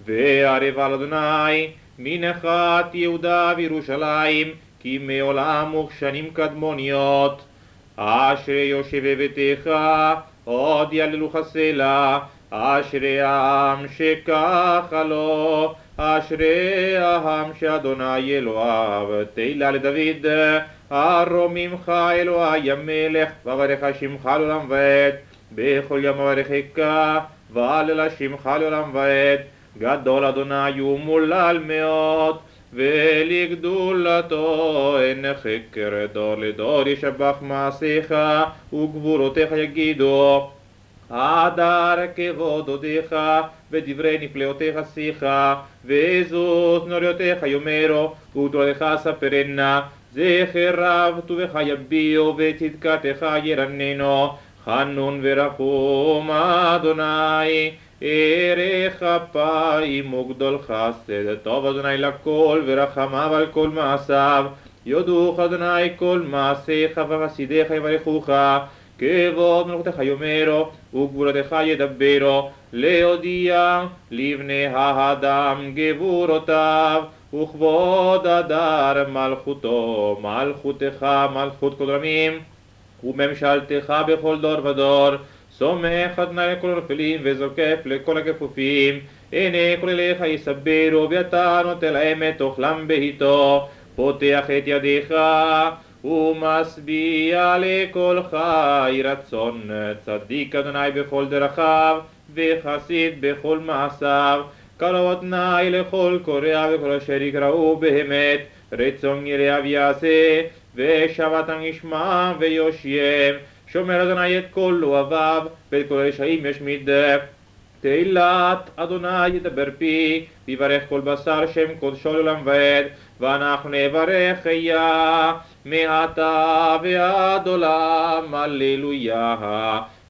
וערב על אדוני מנחת יהודה וירושלים, כי מעולם וכשנים קדמוניות. אשרי יושב בביתך, עוד יללוך סלע, אשרי העם שככה לו, אשרי העם שאדוני אלוהיו תהילה לדוד. ארום ממך אלוהי המלך, וברך שמך לעולם ועד, בכל יום אברכך והלל שמך לעולם ועד. גדול אדוני ומולל מאוד, ולגדולתו אין חקר. דור לדור ישבח מעשיך וגבורותיך יגידו. הדר כבוד הודיך ודברי נפלאותיך שיחה, ועזות נוריותיך יאמרו וגדולתך ספרנה. זכר רב טובך יביעו וצדקתך ירננו. חנון ורחום אדוני, ערך אפיים וגדול חסד. טוב אדוני לכל ורחמיו על כל מעשיו. יודוך אדוני כל מעשיך וחסידיך יברכוך. כבוד מלכותך יאמרו וגבורתך ידברו. להודיע לבני האדם גבורותיו, וכבוד הדר מלכותו. מלכותך מלכות כל עמים, וממשלתך בכל דור ודור. סומך אדוני לכל הנופלים וזוקף לכל הכפופים. עיני כל אליך יסברו, ואתה נותן להם את אוכלם בהיתו. פותח את ידיך ומשביע לכל חי רצון. צדיק אדוני בכל דרכיו, וחסיד בכל מעשיו. קרוב אדוני לכל קורא וכל אשר יקראו באמת. רצון יראיו יעשה, ושבתם ישמע ויושיעם. שומר אדוני את כל אוהביו, ואת כל רשעים ישמיד. תהילת אדוני ידבר פי, ויברך כל בשר שם קודשו לעולם ועד. ואנחנו נברך מעתה ועד עולם. הללויה.